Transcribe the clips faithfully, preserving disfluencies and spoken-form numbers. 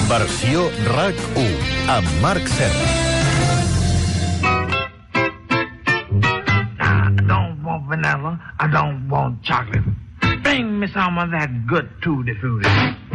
Versió RAC u, amb Marc Serra. I don't want vanilla, I don't want chocolate. Bring me some of that good tutti frutti.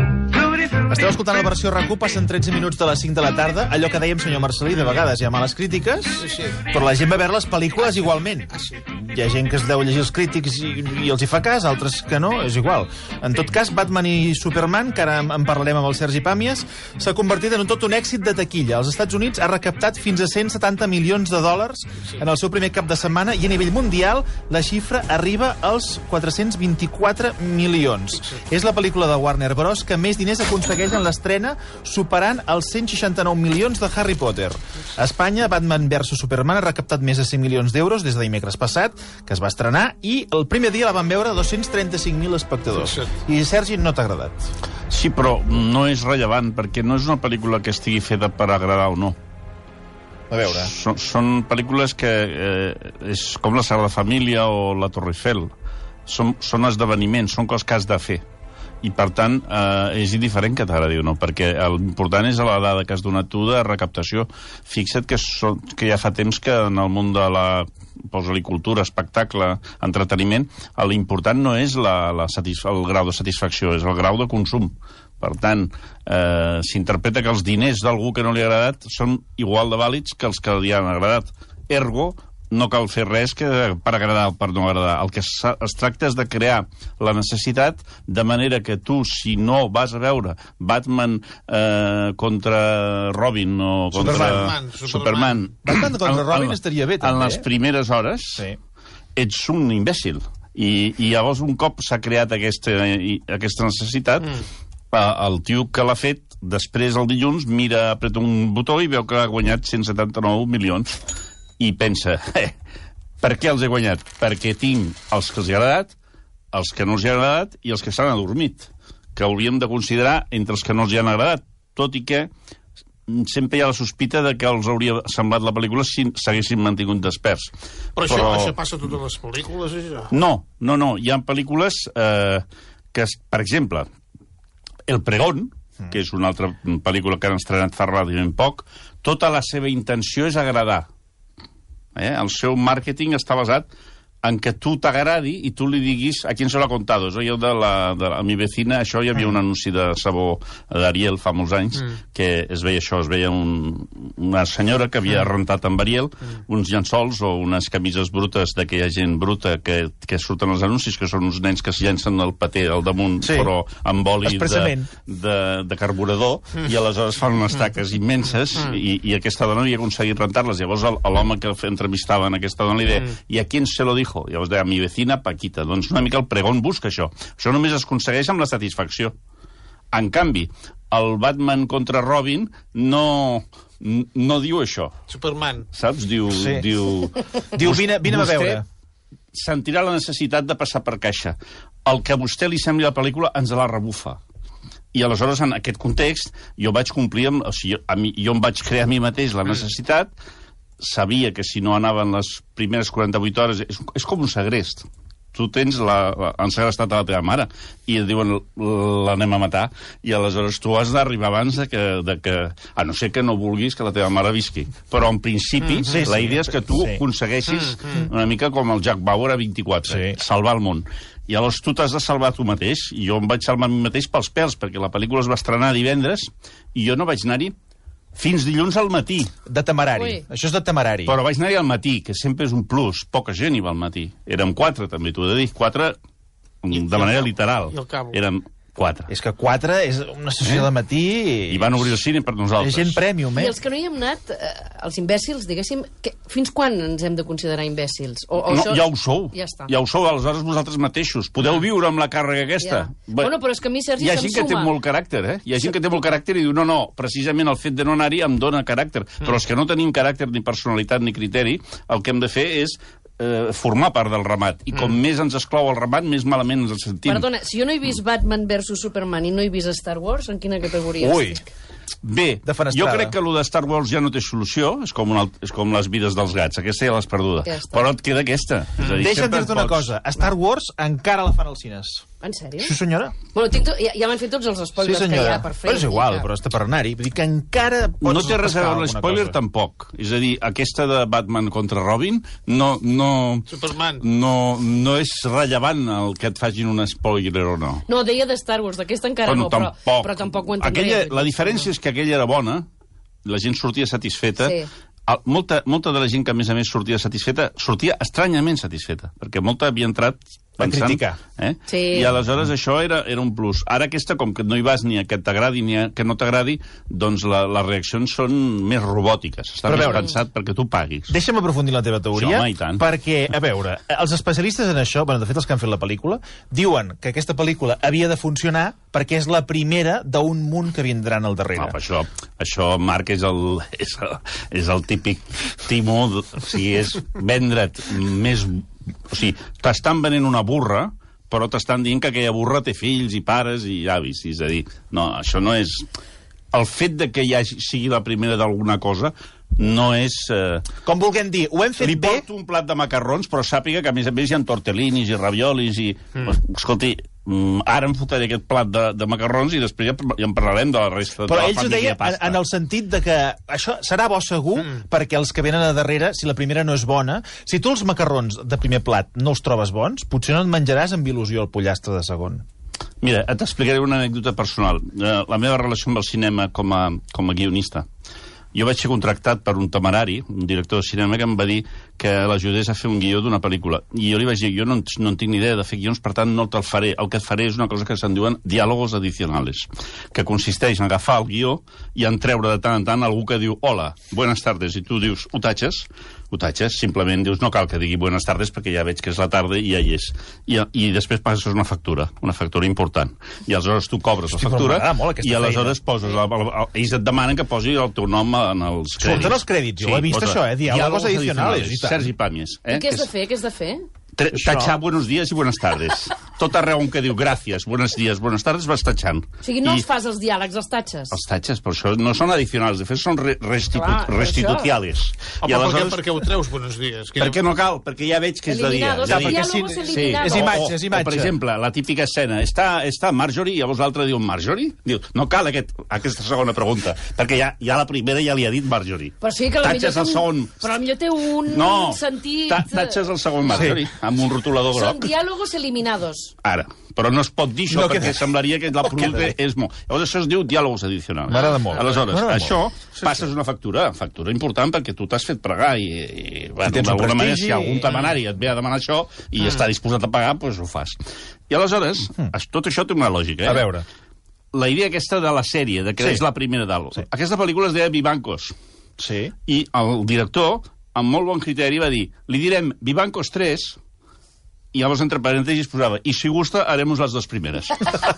Esteu escoltant la versió RAC u, passen tretze minuts de les cinc de la tarda. Allò que dèiem, senyor Marcelí, de vegades hi ha males crítiques, sí, sí. Però la gent va veure les pel·lícules igualment. Ah, sí. Hi ha gent que es deu llegir els crítics i, i els hi fa cas, altres que no, és igual. En tot cas, Batman i Superman, que ara en parlarem amb el Sergi Pàmies, s'ha convertit en un tot un èxit de taquilla. Els Estats Units ha recaptat fins a cent setanta milions de dòlars en el seu primer cap de setmana i a nivell mundial la xifra arriba als quatre-cents vint-i-quatre milions. És la pel·lícula de Warner Bros. Que més diners aconsegueix en l'estrena, superant els cent seixanta-nou milions de Harry Potter. A Espanya, Batman versus Superman ha recaptat més de cent milions d'euros des de dimecres passat, que es va estrenar, i el primer dia la van veure dos-cents trenta-cinc mil espectadors. I, Sergi, no t'ha agradat? Sí, però no és rellevant, perquè no és una pel·lícula que estigui feta per agradar o no. A veure. Són, són pel·lícules que eh, és com la Sagrada Família o la Torre Eiffel. Són, són esdeveniments, són coses que has de fer. I, per tant, eh, és indiferent que t'agradi o no, perquè l'important és la dada que has donat tu de recaptació. Fixa't que, so, que ja fa temps que en el món de la posa-li cultura, espectacle, entreteniment, l'important no és la, la el grau de satisfacció, és el grau de consum. Per tant, eh, s'interpreta que els diners d'algú que no li ha agradat són igual de vàlids que els que li han agradat. Ergo, no cal fer res que per agradar o per no agradar. El que es tracta és de crear la necessitat de manera que tu, si no vas a veure Batman eh, contra Robin o contra Superman, Superman, Superman Batman contra Robin en, estaria bé, també. En les primeres hores, sí. Ets un imbècil. I, i llavors un cop s'ha creat aquesta, aquesta necessitat, mm. el tio que l'ha fet, després el dilluns, mira, apreta un botó i veu que ha guanyat cent setanta-nou milions. I pensa, eh, per què els he guanyat? Perquè tinc els que els hi ha agradat, els que no els hi ha agradat i els que s'han adormit, que hauríem de considerar entre els que no els hi han agradat, tot i que sempre hi ha la sospita de que els hauria semblat la pel·lícula si s'haguessin mantingut desperts. Però, Però... Això, això passa a totes les pel·lícules, això? No, no, no. Hi ha pel·lícules eh, que, per exemple, El Pregón, que és una altra pel·lícula que han estrenat fa relativament poc, tota la seva intenció és agradar. Eh? El seu màrqueting està basat en que tu t'agradi i tu li diguis a quién se lo ha contado. Eso jo de la, de la, a mi vecina, això hi havia un anunci de sabó d'Ariel fa molts anys, mm. que es veia això, es veia un, una senyora que havia rentat amb Ariel mm. uns llençols o unes camises brutes d'aquella gent bruta que, que surten als anuncis, que són uns nens que es llencen el paté al damunt, sí. Però amb oli de, de, de carburador, mm. i aleshores fan unes taques immenses, mm. i, i aquesta dona havia aconseguit rentar-les. Llavors l'home que entrevistava en aquesta dona li deia, mm. i a quién se lo dijo? Llavors deia, mi vecina Paquita. Doncs una mica el Pregón busca això. Això només es aconsegueix amb la satisfacció. En canvi, el Batman contra Robin no, no diu això. Superman. Saps? Diu... Sí. Diu, diu vine, vine a veure. Sentirà la necessitat de passar per caixa. El que a vostè li sembli la pel·lícula ens la rebufa. I aleshores, en aquest context, jo vaig complir amb... O sigui, a mi, jo em vaig crear a mi mateix la necessitat, sabia que si no anaven les primeres quaranta-vuit hores... És, és com un segrest. Tu tens la, la, han segrestat a la teva mare i et diuen l'anem a matar i aleshores tu has d'arribar abans de que, de que... A no ser que no vulguis que la teva mare visqui. Però en principi mm, sí, la idea sí, és que tu sí. aconsegueixis mm, mm. una mica com el Jack Bauer a vint-i-quatre, sí. salvar el món. I llavors tu t'has de salvar tu mateix. I jo em vaig salvar a mi mateix pels pèls, perquè la pel·lícula es va estrenar divendres i jo no vaig anar-hi fins dilluns al matí. De temerari. Ui. Això és de temerari. Però vaig anar-hi al matí, que sempre és un plus. Poca gent hi va al matí. Érem quatre, també, t'ho he de dir. Quatre, I, de manera literal. I al cabo. Érem quatre. És que quatre és una sessió eh? de matí... I van obrir el cine per nosaltres. És gent prèmium, eh? I els que no hi hem anat, eh, els imbècils, diguéssim, que, fins quan ens hem de considerar imbècils? O, o no, això... ja ho sou. Ja està. Ja ho sou, aleshores vosaltres mateixos. Podeu viure amb la càrrega aquesta. Ja. Bueno, però és que a mi, Sergi, hi ha gent que té molt caràcter, eh? Hi ha gent que té molt caràcter i diu, no, no, precisament el fet de no anar-hi em dona caràcter. Mm. Però els que no tenim caràcter, ni personalitat, ni criteri, el que hem de fer és eh, formar part del ramat. I com mm. més ens exclou el ramat, més malament ens el sentim. Perdona, si jo no he vist Batman versus Superman i no he vist Star Wars, en quina categoria Ui. estic? Bé, jo crec que allò de Star Wars ja no té solució, és com, una, és com les vides dels gats, aquesta ja l'has perduda. Ja però et queda aquesta. És a dir, deixa'm dir-te una cosa, Star Wars encara la fan als cines. En sèrio? Sí, senyora. Bueno, tinc to... ja, ja m'han fet tots els Sí, spoilers que hi senyora. ha per fer. Però és igual, però està per anar-hi. Vull dir que encara pots No té res a pescar veure alguna l'espoiler, cosa. tampoc. És a dir, aquesta de Batman contra Robin no, no, Superman. no, no és rellevant el que et facin un spoiler o no. No, deia de Star Wars, d'aquesta encara Bueno, no, però, tampoc. però tampoc ho entendré. Aquella, la diferència és que aquella era bona, la gent sortia satisfeta. Sí. El, molta, molta de la gent que, a més a més, sortia satisfeta, sortia estranyament satisfeta, perquè molta havia entrat A pensant... criticar. Eh? Sí. I aleshores això era, era un plus. Ara aquesta, com que no hi vas ni a que t'agradi ni a que no t'agradi, doncs la, les reaccions són més robòtiques. Està Però a més veure, pensat perquè tu paguis. Deixa'm aprofundir en la teva teoria, Sí, home, i tant. perquè, a veure, els especialistes en això, bueno, de fet els que han fet la pel·lícula, diuen que aquesta pel·lícula havia de funcionar perquè és la primera d'un munt que vindran al darrere. No, però això, això, Marc, és el, és el, és el típic timó, o sigui, és vendre't més... O sigui, t'estan venent una burra, però t'estan dient que aquella burra té fills i pares i avis. És a dir, no, això no és... El fet de que hi hagi, sigui la primera d'alguna cosa no és... Eh... Com vulguem dir, ho hem fet Li bé... porto un plat de macarrons, però sàpiga que, a més a més, hi ha tortellinis i raviolis i... Mm. Escolti, mm, ara em fotré aquest plat de, de macarrons i després ja, ja en parlarem de la resta Però de la ells ho família deien en, pasta. en el sentit de que això serà bo segur, mm. perquè els que venen a darrere, si la primera no és bona, si tu els macarrons de primer plat no els trobes bons, potser no et menjaràs amb il·lusió el pollastre de segon. Mira, t'explicaré una anècdota personal. Eh, la meva relació amb el cinema com a, com a guionista. Jo vaig ser contractat per un temerari, un director de cinema, que em va dir que l'ajudés a fer un guió d'una pel·lícula. I jo li vaig dir, jo no, no en tinc ni idea de fer guions, per tant no te'l faré. El que et faré és una cosa que se'n diuen diàlogos adicionales, que consisteix en agafar el guió i en treure de tant en tant algú que diu hola, buenas tardes, i tu dius, ho tatxes? Ho tatxes, simplement dius, no cal que digui buenas tardes perquè ja veig que és la tarda i ja hi és. I, i després passes una factura, una factura important. I aleshores tu cobres Hosti, la factura però m'agrada molt aquesta i aleshores feina. poses... La, la, la, ells et demanen que posi el teu nom en els crèdits. Surten els crèdits, jo ho he vist, posa això, eh? Diàlogos adicionales, i tant. Sergi Pàmies. Eh? I què has de fer, què has de fer? Tre- Tatxar buenos días i buenas tardes. Tot arreu on que diu gràcies, buenos días, buenas tardes, vas tatxant. O sigui, no I els fas els diàlegs, els tatxes? els tatxes, per això no són adicionals, de fet són re restitu Clar, per restituciales. Home, per, què, per què ho treus, buenos dies? Per què no cal? Perquè ja veig que és de dia. Eliminados, És a el dir, diàlogo sí, eliminados. és imatge, o, és imatge. O, per exemple, la típica escena, està, està Marjorie, i llavors l'altre diu Marjorie? Diu, no cal aquest, aquesta segona pregunta, perquè ja, ja la primera ja li ha dit Marjorie. Però sí que Tatxes potser el té segon. un... Però potser té un No, sentit... ta tatxes el segon Marjorie, sí. amb un rotulador Són groc. diàlogos eliminados. Ara, però no es pot dir això No perquè queda- semblaria que la no producte queda bé. és molt... Llavors això es diu diàlogos adicionals. M'agrada molt. Aleshores, M'agrada això, molt. sí, passes sí. una factura, factura important perquè tu t'has fet pregar i, i bueno, tens un d'alguna manera, prestigi si algun i- temenari et ve a demanar això i Mm. està disposat a pagar, doncs ho fas. I aleshores, mm. tot això té una lògica, eh? A veure. La idea aquesta de la sèrie, de que Sí. és la primera d'algo. Sí. Aquesta pel·lícula es deia Vivancos. Sí. I el director, amb molt bon criteri, va dir, li direm Vivancos tres, i llavors entre parèntesis posava, i si gusta haremos les dues primeres.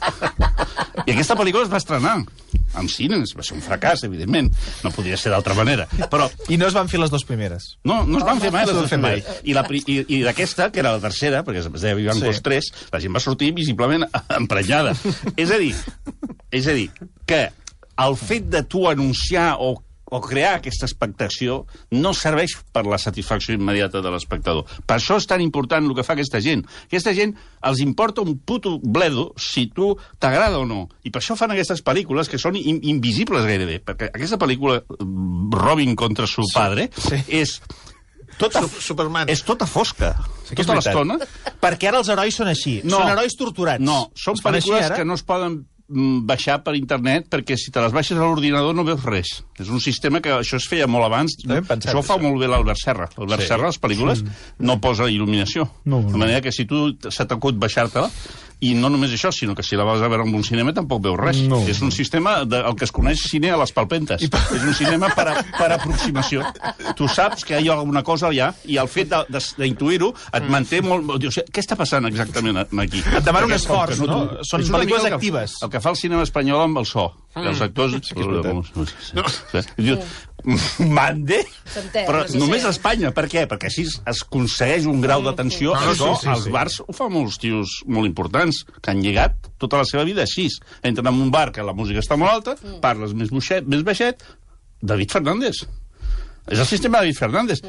I aquesta pel·lícula es va estrenar amb cines, va ser un fracàs, evidentment, no podia ser d'altra manera, però I no es van fer les dues primeres. no, no es van fer mai les No es dues van fer mai. primeres. I, la, pri- i, i d'aquesta, que era la tercera, perquè es deia Vivancos Sí. tres, la gent va sortir visiblement emprenyada. És a dir, és a dir, que el fet de tu anunciar o o crear aquesta expectació no serveix per la satisfacció immediata de l'espectador. Per això és tan important el que fa aquesta gent. Aquesta gent els importa un puto bledo si tu t'agrada o no. I per això fan aquestes pel·lícules que són in invisibles gairebé. Perquè aquesta pel·lícula, Robin contra su padre, sí. és... Tota, Su- Superman. És tota fosca. Sí que és tota veritat. l'estona. Perquè ara els herois són així. No. Són herois torturats. No, són Es fan així, pel·lícules ara? que no es poden mm, baixar per internet perquè si te les baixes a l'ordinador no veus res. És un sistema que això es feia molt abans. No hem pensat, això ho fa això. molt bé l'Albert Serra. L'Albert Sí. Serra, les pel·lícules, no posa il·luminació. No, no. De manera que si tu se t'acut baixar-te-la, i no només això, sinó que si la vas a veure en un cinema tampoc veus res. No. És un sistema, de, el que es coneix cine a les palpentes. És un cinema per, a, per aproximació. Tu saps que hi ha alguna cosa allà i el fet de- de- d'intuir-ho et manté molt... Dius, què està passant exactament aquí? Et demana un Perquè, com esforç, que no? tu- Són és una pel·lícules mica el que- actives. El que fa el cinema espanyol amb el so. Mm. Els actors... Sí que és veritat. No. Diu, mande? S'entén, Però no sé només si- a Espanya. Per què? Perquè així es aconsegueix un grau d'atenció. No, no, Això, sí, sí, als sí. bars ho fa molts tios molt importants, que han lligat tota la seva vida així. Entren en un bar que la música està molt alta, Mm. parles més, buixet, més baixet, David Fernández. És el sistema de David Fernández. Mm.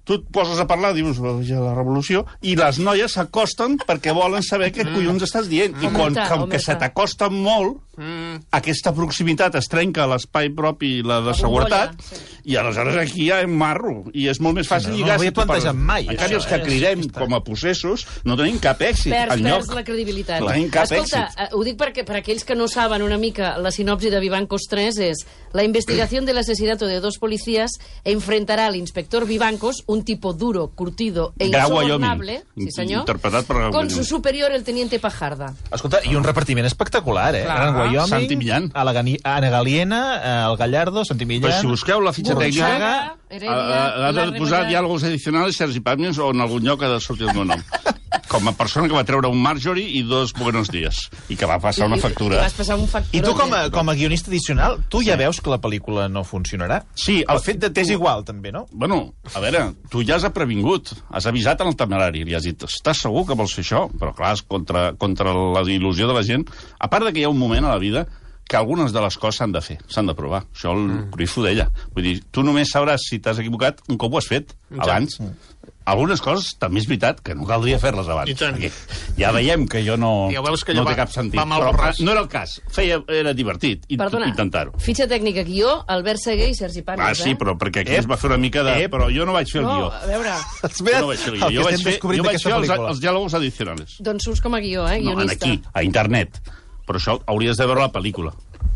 tu et poses a parlar, dius, ja la revolució, i les noies s'acosten perquè volen saber què collons estàs dient. I quan, com que se t'acosten molt, mm. aquesta proximitat es trenca l'espai propi i la de seguretat, sí. I aleshores aquí hi ha un marro, i és molt més fàcil no, lligar. No ho havia plantejat mai. En canvi, els que cridem com a possessos no tenim cap èxit perds, enlloc. Perds la credibilitat. No tenim cap Escolta, èxit. ho dic perquè per aquells que no saben una mica la sinopsi de Vivancos tres és la investigación del asesinato de dos policías enfrentará al inspector Vivancos, un tipo duro, curtido e insobornable, sí senyor, interpretat per con su superior, el teniente Pajarda. Escolta, i un repartiment espectacular, eh? Clar. En Wyoming, Santi Millán, a la Gani Ana Galiena, el Gallardo, Santi Millán... Però si busqueu la fitxa tècnica, Heredia, ha de posar diàlogos adicionals Sergi Pàmies o en algun lloc ha de sortir el meu nom. Com a persona que va treure un Marjorie i dos Buenos Días, i que va passar una factura. I vas passar un facturó. I tu, com a, com a guionista addicional, tu ja veus que la pel·lícula no funcionarà? Sí. El fet de... T'és igual, també, no? Bueno, a veure, tu ja has previngut, has avisat en el temerari, li has dit, estàs segur que vols fer això? Però clar, és contra, contra la il·lusió de la gent. A part de que hi ha un moment a la vida que algunes de les coses s'han de fer, s'han de provar. Això el mm. Cruyff ho deia. Vull dir, tu només sabràs si t'has equivocat un cop ho has fet, abans. Mm. Algunes coses també és veritat que no caldria fer-les abans. Perquè ja veiem que jo no, ja que no té cap sentit. Però no era el cas. Feia, era divertit intentar-ho. Fitxa tècnica, guió, Albert Seguer i Sergi Pàmies. Ah, sí, però perquè aquí es va fer una mica de... Però jo no vaig fer el guió. No, a veure... Jo no vaig fer el guió. Jo vaig fer, jo vaig fer els, els diàlogos adicionals. Doncs surts com a guió, eh, guionista. No, aquí, a internet. Però això hauries de veure la pel·lícula.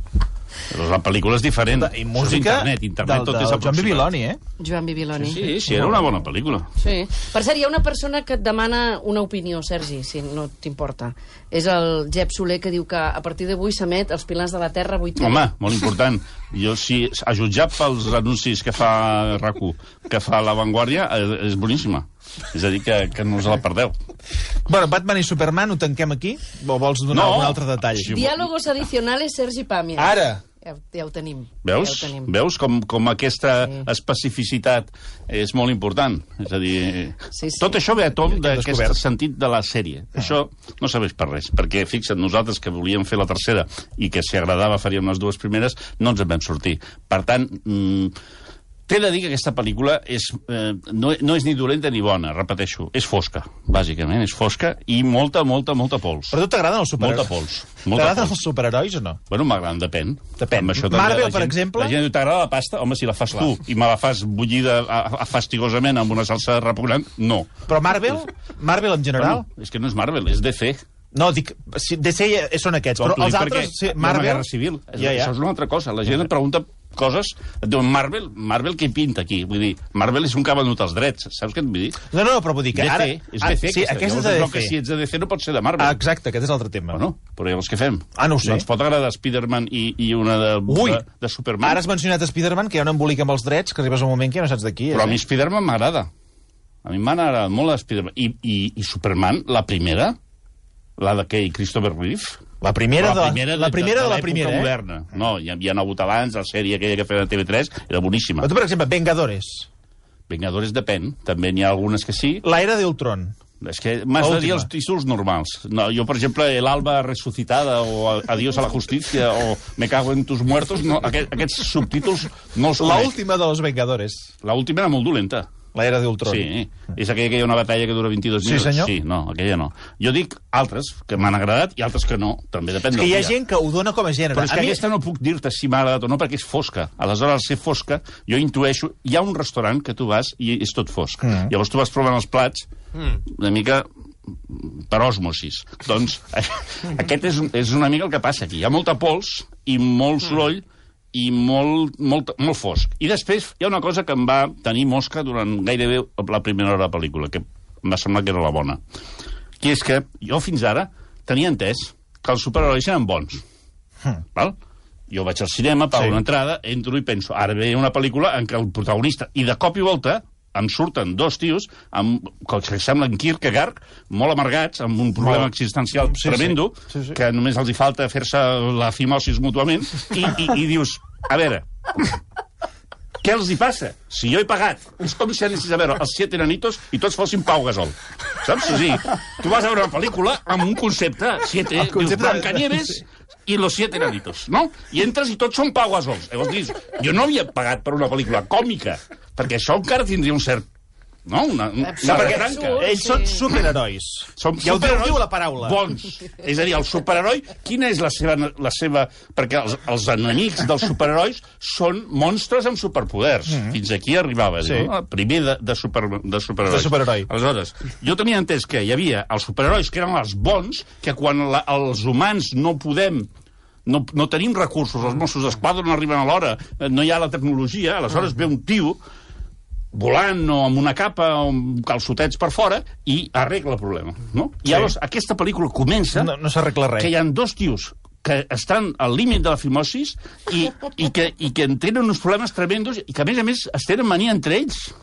Però la pel·lícula és diferent. I música internet, internet, del, tot és del Joan Bibiloni, eh? Joan Bibiloni. Sí, sí, sí, era una bona pel·lícula. Sí. Per cert, hi ha una persona que et demana una opinió, Sergi, si no t'importa. És el Jep Soler, que diu que a partir d'avui s'emet Els Pilars de la Terra vuit T V. Home, molt important. Jo, si a jutjar pels anuncis que fa RAC u, que fa La Vanguardia, és boníssima. És a dir, que, que no us la perdeu. Bueno, Batman i Superman ho tanquem aquí? O vols donar no. un altre detall? Sí, Diàlogos adicionales, Sergi Pàmies. Ara! Ja, ja ho tenim. Veus? Ja ho tenim. Veus com, com aquesta sí. especificitat és molt important? És a dir, sí, sí. tot això ve a tom d'aquest sentit de la sèrie. Ah. Això no serveix per res, perquè fixa't, nosaltres que volíem fer la tercera i que si agradava faríem les dues primeres, no ens en vam sortir. Per tant... Mm, t'he de dir que aquesta pel·lícula és, eh, no, no és ni dolenta ni bona, repeteixo. És fosca, bàsicament, és fosca i molta, molta, molta pols. Però a tu t'agraden els superherois? Molta pols. T'agraden els superherois o no? Bueno, m'agraden, depèn. Depèn. Marvel, gent, per gent, exemple? La gent diu, t'agrada la pasta? Home, si la fas Clar. tu i me la fas bullida a, a fastigosament amb una salsa repugnant, no. Però Marvel? Marvel en general? Bueno, és que no és Marvel, és D C. No, dic, D C són aquests, però els altres... Sí, Marvel... Guerra Civil. Ja, ja. Això és una altra cosa. La gent et pregunta coses, et diuen Marvel, Marvel què pinta aquí? Vull dir, Marvel és un que ha venut els drets, saps què et vull dir? No, no, però vull dir que D C, ara... és D C, sí, aquesta és de D C. Que si ets de D C no pot ser de Marvel. Ah, exacte, aquest és l'altre tema. Bueno, però llavors què fem? Ah, no ho sé. No ens pot agradar Spider-Man i, i una de, Ui, de, de Superman. Ara has mencionat Spider-Man, que hi ha un embolic amb els drets, que arribes a un moment que ja no saps de qui és. Però a mi eh? Spider-Man m'agrada. A mi m'ha agradat molt Spider-Man. I, i, I Superman, la primera, la de què? Christopher Reeve... La primera, la primera de la primera de, de, de la primera, eh? moderna. No, hi, hi ha hagut abans, la sèrie aquella que feia a T V tres, era boníssima. Però tu, per exemple, Vengadores. Vengadores depèn, també n'hi ha algunes que sí. L'era de Ultron. És que m'has de dir els títols normals. No, jo, per exemple, El Alba Resucitada o Adiós a la Justícia o Me cago en tus muertos, no, aquest, aquests subtítols no els conec. L'última de los Vengadores. L'última era molt dolenta. L'era d'Ultron. Sí, és aquella que hi ha una batalla que dura vint-i-dos minuts. Sí, senyor? Sí, no, aquella no. Jo dic altres que m'han agradat i altres que no. També depèn és que hi ha gent que ho dona com a gènere. Però és que a mi... aquesta no puc dir-te si m'ha agradat o no perquè és fosca. Aleshores, al ser fosca, jo intueixo... Hi ha un restaurant que tu vas i és tot fosc. Mm. Llavors tu vas provant els plats mm. una mica per osmosis. Doncs aquest és, és una mica el que passa aquí. Hi ha molta pols i molt soroll mm. i molt, molt, molt fosc. I després hi ha una cosa que em va tenir mosca durant gairebé la primera hora de la pel·lícula, que em va semblar que era la bona. Que és que jo fins ara tenia entès que els superherois eren bons. Hmm. Val? Jo vaig al cinema, pago sí. una entrada, entro i penso, ara ve una pel·lícula en què el protagonista, i de cop i volta em surten dos tios amb, que semblen Kierkegaard, molt amargats, amb un problema molt existencial sí, tremendo, sí. Sí, sí. que només els hi falta fer-se la fimosis mútuament, i, i, i dius, a veure, què els hi passa? Si jo he pagat, és com si anessis a veure els Siete Enanitos i tots fossin Pau Gasol. Saps? O sigui, tu vas a veure una pel·lícula amb un concepte, siete, el concepte dius, Blancanieves i los Siete Enanitos, no? I entres i tots són Pau Gasols. Llavors dius, jo no havia pagat per una pel·lícula còmica, perquè això encara tindria un cert no? Una, una Absurd, barra franca. absurd. Ells Sí. són superherois. Som Ja ho diu, superherois diu la paraula. Bons. És a dir, el superheroi, quina és la seva... La seva perquè els, els enemics dels superherois són monstres amb superpoders. Mm -hmm. Fins aquí arribava. Sí. Diu, no? Primer de, de, super, de superheroi. De superheroi. Aleshores, jo tenia entès que hi havia els superherois que eren els bons, que quan la, els humans no podem... No, no tenim recursos, els Mossos d'Esquadra no arriben a l'hora, no hi ha la tecnologia, aleshores ve un tio volant o amb una capa o amb calçotets per fora i arregla el problema, no? I Sí. llavors aquesta pel·lícula comença No, no s'arregla res. que hi ha dos tios que estan al límit de la fimosis i, i, que, i que tenen uns problemes tremendos i que, a més a més, es tenen mania entre ells.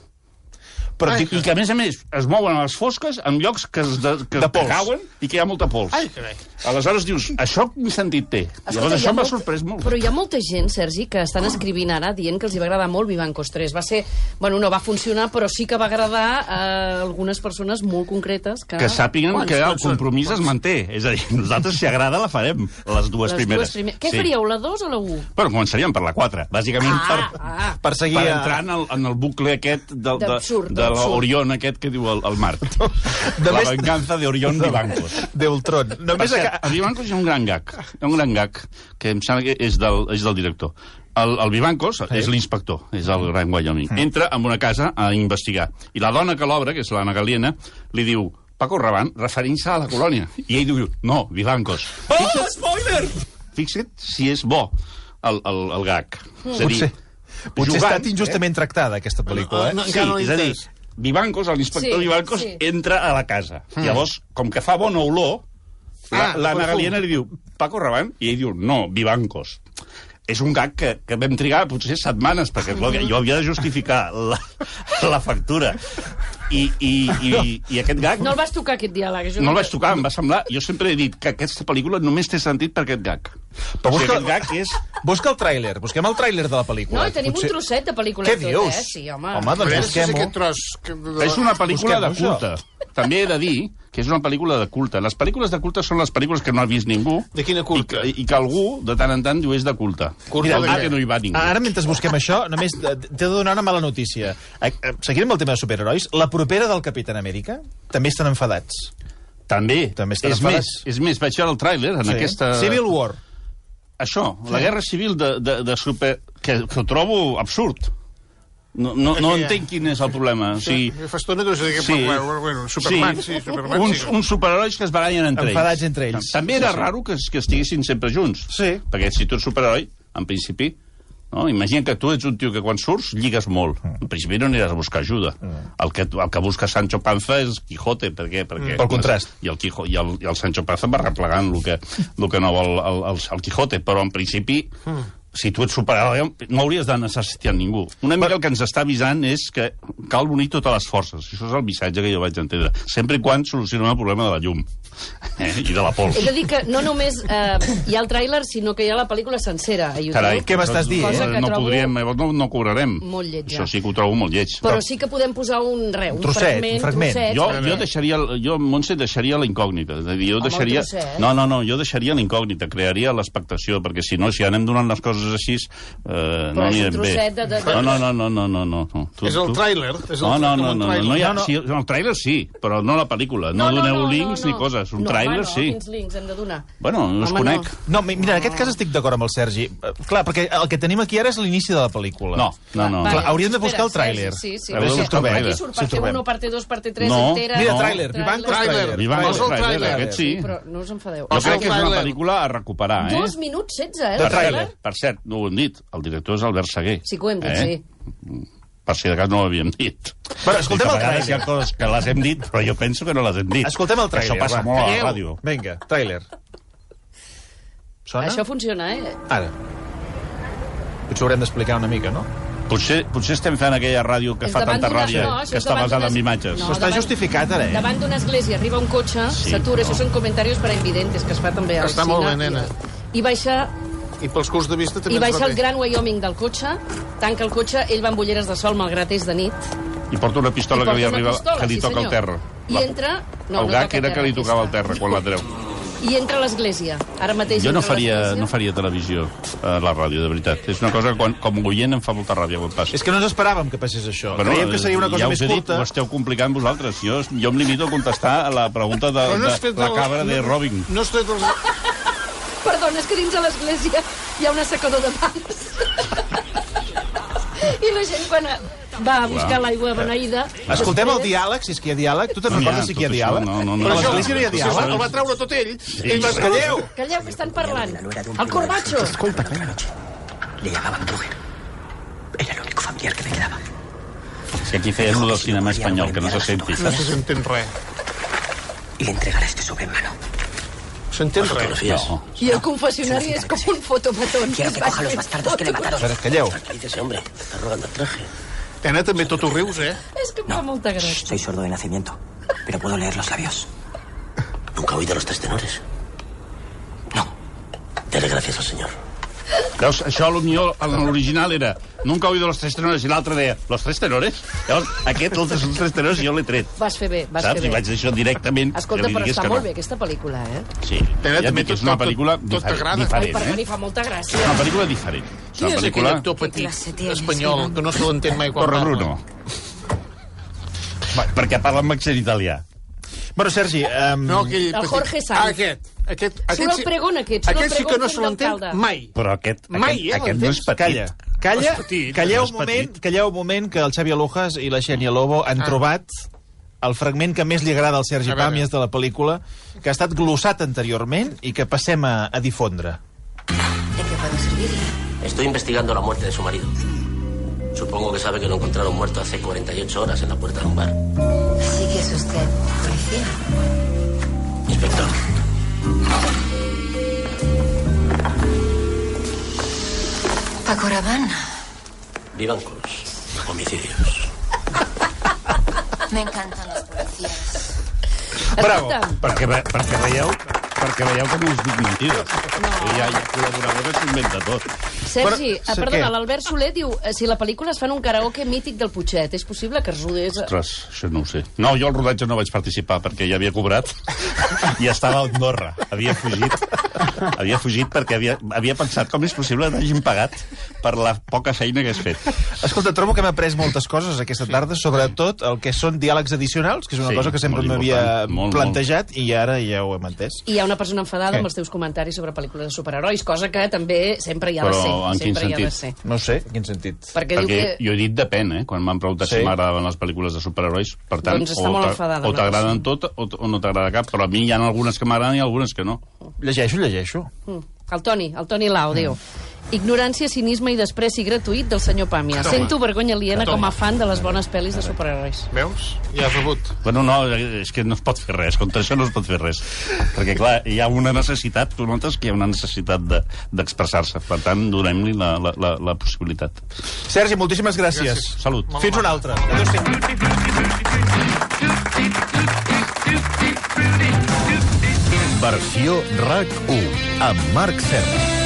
Però, Ai, I que, a més a més, es mouen a les fosques en llocs que es, de, que De es pols. cauen i que hi ha molta pols. Ai, carai. Aleshores dius, això quin sentit té? Escolta, Llavors hi ha això m'ha molt- sorprès molt. Però hi ha molta gent, Sergi, que estan escrivint ara dient que els hi va agradar molt Vivancos tres. Va ser... Bueno, no va funcionar, però sí que va agradar a algunes persones molt concretes que... Que sàpiguen Quants, que el quants són? compromís es manté. És a dir, nosaltres, si agrada, la farem, les dues Les primeres. dues primeres. Què faríeu, la dos o la u? Bueno, començaríem per la quatre, bàsicament Ah, per, ah. Per seguir per a- entrar en el, en el bucle aquest de, de, D'absurd, de d'absurd. l'Orion aquest que diu el, el Marc. De La més- venganza de Orion Vivancos. D'Ultron. Per Només cert, a... a Vivancos hi ha un gran gag, hi ha un gran gag, que em sembla que és del, és del director. El, el Vivancos sí. és l'inspector, és el Gran Wyoming. Mm. Entra en una casa a investigar. I la dona que l'obre, que és l'Anna Galiena, li diu, Paco Rabanne, referint-se a la colònia. I ell diu, no, Vivancos. Oh, Fixa't, spoiler! fixa't si és bo el, el, el gag. És a dir, Potser, potser ha jugant, estat injustament tractada, aquesta pel·lícula, eh? No, no, Sí, encara no l'he és a dir, entès. Vivancos, l'inspector Sí, Vivancos, sí. entra a la casa. Mm. Llavors, com que fa bona olor, la, Ah, l'Anna perfum. Galiena li diu, Paco Rabanne, i ell diu, no, Vivancos. És un gag que, que vam trigar potser setmanes, perquè clar, jo havia de justificar la, la factura. I, i, i, i aquest gag... No el vas tocar, aquest diàleg. Això No el vaig tocar, em va semblar... Jo sempre he dit que aquesta pel·lícula només té sentit per aquest gag. Però busca- aquest gag és... Busca el tràiler, busquem el tràiler de la pel·lícula. No, i tenim Potser- un trosset de pel·lícula. Què i tot, dius? Eh? Sí, home. Home, A doncs veure si és busquem-ho. aquest tros... Que... És una pel·lícula de Busquem-ho, culte. També he de dir que és una pel·lícula de culte. Les pel·lícules de culte són les pel·lícules que no ha vist ningú De quina culte? i que, i que algú, de tant en tant, diu és de culte. Culte Mira, de ah, què? que no hi va ningú. Ara, mentre busquem això, només eh, t'he de donar una mala notícia. Eh, eh, Seguint amb el tema de superherois, la propera del Capitán Amèrica també estan enfadats. També. També estan és enfadats. més, és més, vaig veure el tràiler en Sí. aquesta... Civil War. Això, la guerra civil de, de, de super... Que, que ho trobo absurd. No, no, no Perquè- entenc quin és el problema. O sigui, Fa estona que no sé de què Sí. parleu. Bueno, Superman, sí, Superman, uns, sí. uns superherois que es barallen entre Enfadats ells. entre ells. També era Sí, sí. raro que, que estiguessin sempre junts. Sí. Perquè si tu ets superheroi, en principi, no? Imagina que tu ets un tio que quan surts lligues molt. En principi no aniràs a buscar ajuda. El que, el que busca Sancho Panza és Quijote. Per què? Perquè, Pel contrast. I el, Quijo, i, el, I el Sancho Panza va replegant el que, el que no vol el, el, el Quijote. Però en principi... Si tu ets superheroi, no hauries de necessitar ningú. Una mica el que ens està avisant és que cal unir totes les forces. Això és el missatge que jo vaig entendre. Sempre i quan solucionem el problema de la llum. Eh? I de la pols. He de dir que no només eh, hi ha el tràiler, sinó que hi ha la pel·lícula sencera a YouTube. Carai, Què m'estàs dient? Cosa que no trobo podríem, llavors no, no cobrarem. molt lleig, ja. Això sí que ho trobo molt lleig. Però sí que podem posar un, re, un, Un trosset, fragment, un fragment. trosset, Jo, perquè- jo deixaria, jo, Montse, deixaria la incògnita. És a dir, jo Home, el deixaria... trosset. No, no, no, jo deixaria la incògnita, crearia l'expectació, perquè si no, si anem donant les coses així, eh, no és un anirem bé. trosset de- de- No, no, no, no, no, no, no. no. Tu, És el tu- tràiler. És el No, no, com no, un no, no, tràiler. no, hi ha, No, no. sí, el tràiler sí, però no la pel·lícula. No, doneu links ni coses. Un no, tràiler home, no, sí. Quins links hem de donar? Bueno, no els Home, conec. No, mi- mira, en aquest cas estic d'acord amb el Sergi. Eh, Clar, perquè el que tenim aquí ara és l'inici de la pel·lícula. No, no, no. Clar, hauríem de espera, buscar el tràiler. Sí, sí, sí. A veure si el Perquè trobem. Aquí surt Si el parte trobem. uno, parte dos, parte tres, No. entera. Mira, no, tràiler, Vivancos tràiler. Vivancos Posa el tràiler, tràiler. aquest sí. Però no us enfadeu. Jo Posa crec el que és una tràiler. pel·lícula a recuperar, eh? Dos minuts setze, eh? De el tràiler. Per cert, no ho hem dit, el director és Albert Seguer. Sí que ho hem dit, eh? sí. Per si de cas no ho havíem dit. Però escoltem Dic, a el vegades hi ha tràiler. coses que les hem dit, però jo penso que no les hem dit. Escoltem el tràiler, Això passa va. molt a Calleu. la ràdio. Vinga, tràiler. Sona? Això funciona, eh? Ara. Potser haurem d'explicar una mica, no? Potser, potser estem fent aquella ràdio que És fa davant tanta d'una- ràbia, no, això que és està davant basada d'unes- en imatges. No, Però està davant- justificat, ara, eh? Davant d'una església arriba un cotxe, Sí, s'atura, no. això són comentaris per a invidentes, que es fa també al Està cine. molt bé, nena. I baixa, I pels curts de vista també i ens va baixa el bé. Gran Wyoming del cotxe, tanca el cotxe, ell va amb ulleres de sol, malgrat és de nit. I porta una pistola i que li porta una arriba, pistola, que li sí, toca senyor. al terra. I La- entra... No, el no gag toca era terra, que li aquí tocava al està. terra quan la treu. I entra a l'església. Ara mateix Jo no entra a faria, l'església. no faria televisió a la ràdio, de veritat. És una cosa que quan, com a oient em fa molta ràbia quan passa. És que no ens esperàvem que passés això. Bueno, Creiem que seria una cosa ja més us he dit, curta. ho esteu complicant vosaltres. Jo, jo em limito a contestar a la pregunta de, Però no has de fet la el- cabra de no- Robin. No has tret els... Perdona, és que dins de l'església hi ha un assecador de mans. I la gent, quan va a buscar l'aigua beneïda... Escoltem el després- diàleg, si és que hi ha diàleg. Tu te'n No n'hi ha, recordes si aquí hi ha tot això, diàleg? no, no, no. Però a Això- l'església no hi ha Sí, diàleg. el va treure tot ell. Ell va Calleu! Calleu, que estan parlant. El Corbacho. Disculpa, una noche. Le llamaban Brugger. Era el único familiar que me quedaba. És que aquí feien lo del cinema espanyol, que no se senti. No se s'entén res. Y le entregará este sobre en mano. S'entén res. No. I el confessionari és com un fotopetón. Quiero que coja a los bastardos que le mataron. Espera, calleu. Tranquilícese, hombre. Está robando el traje. Nena, també tot ho rius, eh? És que em fa molta gràcia. Soy sordo de nacimiento, pero puedo leer los labios. ¿Nunca ha oído los tres tenores? No. Dele gracias al señor. Veus, això potser en l'original era Nunca he oído los tres tenores, i l'altre deia Los tres tenores? Llavors, aquest, els tres, tres tenores, jo l'he tret. Vas fer bé, vas Saps? fer I bé. vaig dir això directament. Escolta, que li però digués està que molt no. bé aquesta pel·lícula, eh? Sí, Nena, ja també et dic que és tot- una tot- pel·lícula tot diferent, t'agrada. Ai, diferent, perdó, eh? li fa molta És gràcia. una pel·lícula diferent. És Qui una és aquell pel·lícula... actor Què petit classe tienes, espanyol Iván? que no se l'entén mai quan Torre parla? Bruno. Va, perquè parla amb accent italià. Bueno, Sergi... Um... No, aquell El petit. Jorge Sanz. Ah, aquest. Aquest, Surt aquest, el pregón, aquest. Surt el aquest sí que pregón no fent se l'entén d'alcalde. mai. Però aquest, Mai, aquest, eh, aquest no és l'entens? petit. Calla. Calla, És petit, calleu és un moment, petit. calleu un moment que el Xavi Alujas i la Xènia Lobo han Ah. trobat el fragment que més li agrada al Sergi A veure. Pàmies de la pel·lícula, que ha estat glossat anteriorment i que passem a, a difondre. ¿De qué puedo servirle? Estoy investigando la muerte de su marido. Supongo que sabe que lo encontraron muerto hace cuarenta y ocho horas en la puerta de un bar. Así que es usted policía. Inspector. Paco Rabanne. Vivancos. Homicidios. Me encantan los policías. Bravo. Escolta'm, Perquè, ve, perquè veieu perquè veieu que no us dic mentides. No. Hi ha, hi ha col·laborador que s'inventa tot. Sergi, Però, ah, perdona, què? l'Albert Soler diu eh, si la pel·lícula es fa en un karaoke mític del Putxet, és possible que es rodés... Ostres, això no ho sé. No, jo al rodatge no vaig participar perquè ja havia cobrat i estava a Andorra. Havia fugit. Havia fugit perquè havia, havia pensat com és possible que t'hagin pagat per la poca feina que has fet. Escolta, trobo que hem après moltes coses aquesta tarda, sobretot el que són diàlegs addicionals, que és una Sí, cosa que sempre molt m'havia important, molt, plantejat i ara ja ho hem entès. I hi ha una persona enfadada Què? amb els teus comentaris sobre pel·lícules de superherois, cosa que també sempre hi ha de Però ser. en quin sempre hi ha de sentit? ser. No sé, en quin sentit. Perquè, Perquè diu que... jo he dit depèn, eh? Quan m'han preguntat Sí. si m'agradaven les pel·lícules de superherois. Per tant, Doncs està o molt t'a- enfadada, o la t'agraden tot o, o no t'agrada cap. Però a mi hi ha algunes que m'agraden i algunes que no. Llegeixo, llegeixo. Mm. El Toni, el Toni Lau, diu... Ignorància, cinisme i despreci gratuït del senyor Pàmies. Sento vergonya aliena com a fan de les bones pel·lis de superherois. Veus? Ja has rebut. Bueno, no, és que no es pot fer res. Contra això no es pot fer res. Perquè, clar, hi ha una necessitat, tu notes que hi ha una necessitat de- d'expressar-se. De, per tant, donem-li la, la, la, la possibilitat. Sergi, moltíssimes gràcies. Gràcies. Salut. Fins una altra. Adéu-siau. Versió RAC u amb Marc Serra.